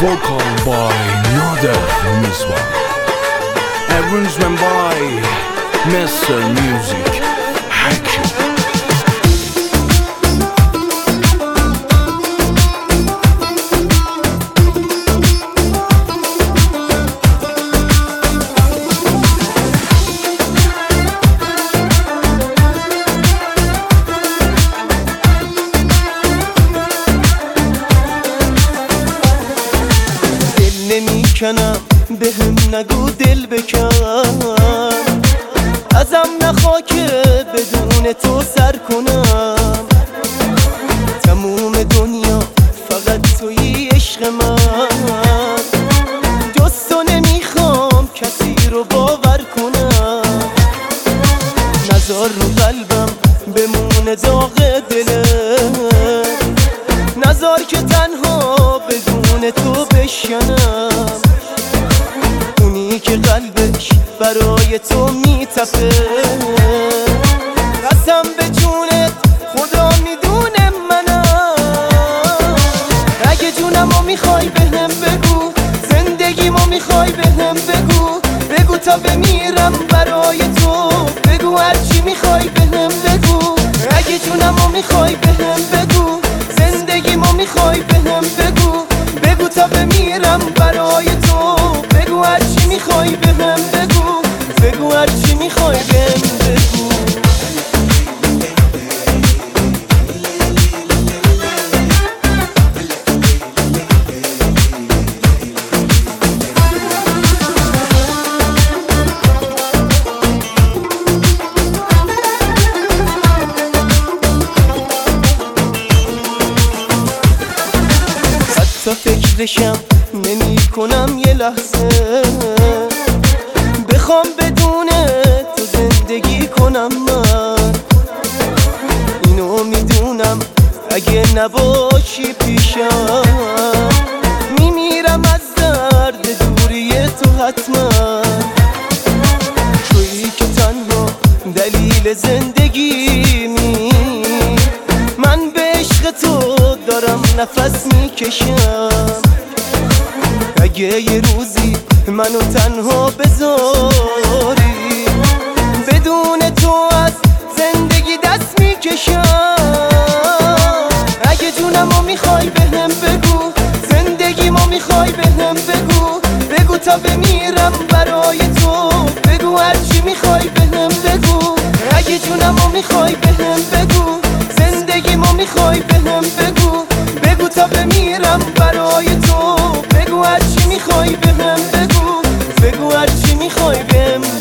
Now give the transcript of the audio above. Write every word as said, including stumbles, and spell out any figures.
vocal by Nader Misbah. Everyone's went by Mister Music Hakim. نمیکنم به هم نگو دل بکن، ازم نخوا که بدون تو سر کنم. تموم دنیا فقط توی عشق من، جز تو نمیخوام کسی رو باور کنم. نذار رو قلبم بمونه داغ دلت، نذار که تنها بدون تو بشکنم. اونی که قلبش برای تو میتپه، قسم به جونت خدا میدونه منم. اگه جونمو میخوای بهم بگو، زندگیمو میخوای بهم بگو، بگو تا بمیرم برای تو، بگو هرچی میخوای بهم بگو. اگه جونمو میخوای بهم بگو، زندگیمو میخوای بهم بگو، بگو تا بمیرم برای تو، بگو هرچی میخوای بهم بگو، بگو هرچی میخوای بهم بگو. حتی فکرشم نمی کنم یه لحظه، بخوام بدون تو زندگی کنم. من اینو میدونم اگه نباشی پیشم، میمیرم از درد دوری تو حتما. تویی که تنها دلیل زندگیمی، من به عشق تو دارم نفس میکشم. اگه یه روزی منو تنها بذاری، بدون تو از زندگی دست میکشم. اگه جونمو میخوای بهم بگو، زندگیمو میخوای بهم بگو، بگو تا بمیرم برای تو، بگو هرچی میخوای بهم بگو. اگه جونمو میخوای بهم بگو، زندگیمو میخوای بهم بگو، بگو تا بمیرم برای تو، بگو هرچی میخوای بهم بگو، بگو هرچی میخوای بهم